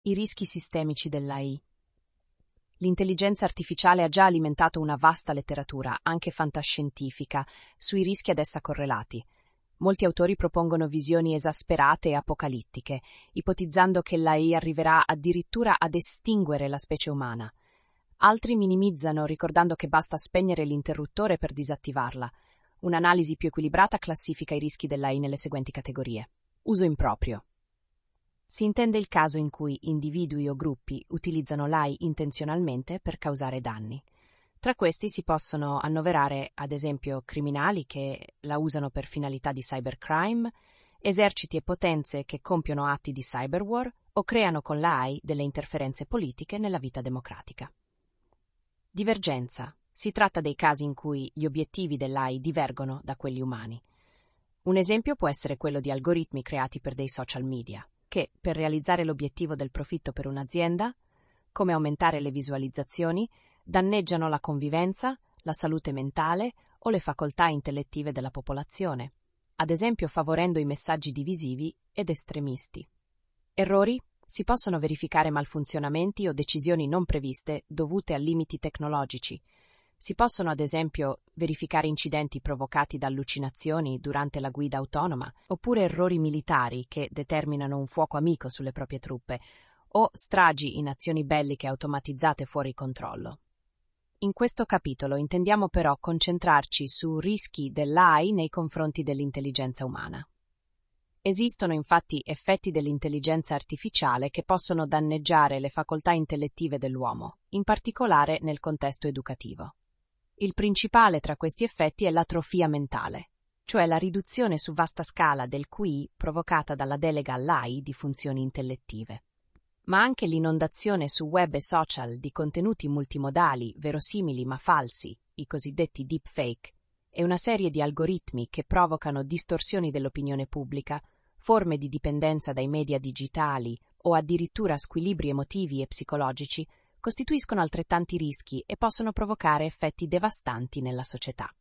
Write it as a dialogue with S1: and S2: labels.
S1: I rischi sistemici dell'AI. L'intelligenza artificiale ha già alimentato una vasta letteratura, anche fantascientifica, sui rischi ad essa correlati. Molti autori propongono visioni esasperate e apocalittiche, ipotizzando che l'AI arriverà addirittura ad estinguere la specie umana. Altri minimizzano, ricordando che basta spegnere l'interruttore per disattivarla. Un'analisi più equilibrata classifica i rischi dell'AI nelle seguenti categorie. Uso improprio. Si intende il caso in cui individui o gruppi utilizzano l'AI intenzionalmente per causare danni. Tra questi si possono annoverare, ad esempio, criminali che la usano per finalità di cybercrime, eserciti e potenze che compiono atti di cyberwar o creano con l'AI delle interferenze politiche nella vita democratica. Divergenza. Si tratta dei casi in cui gli obiettivi dell'AI divergono da quelli umani. Un esempio può essere quello di algoritmi creati per dei social media, che, per realizzare l'obiettivo del profitto per un'azienda, come aumentare le visualizzazioni, danneggiano la convivenza, la salute mentale o le facoltà intellettive della popolazione, ad esempio favorendo i messaggi divisivi ed estremisti. Errori? Si possono verificare malfunzionamenti o decisioni non previste dovute a limiti tecnologici. Si possono, ad esempio, verificare incidenti provocati da allucinazioni durante la guida autonoma, oppure errori militari che determinano un fuoco amico sulle proprie truppe, o stragi in azioni belliche automatizzate fuori controllo. In questo capitolo intendiamo però concentrarci su rischi dell'AI nei confronti dell'intelligenza umana. Esistono infatti effetti dell'intelligenza artificiale che possono danneggiare le facoltà intellettive dell'uomo, in particolare nel contesto educativo. Il principale tra questi effetti è l'atrofia mentale, cioè la riduzione su vasta scala del QI provocata dalla delega all'AI di funzioni intellettive. Ma anche l'inondazione su web e social di contenuti multimodali, verosimili ma falsi, i cosiddetti deepfake, e una serie di algoritmi che provocano distorsioni dell'opinione pubblica, forme di dipendenza dai media digitali o addirittura squilibri emotivi e psicologici, costituiscono altrettanti rischi e possono provocare effetti devastanti nella società.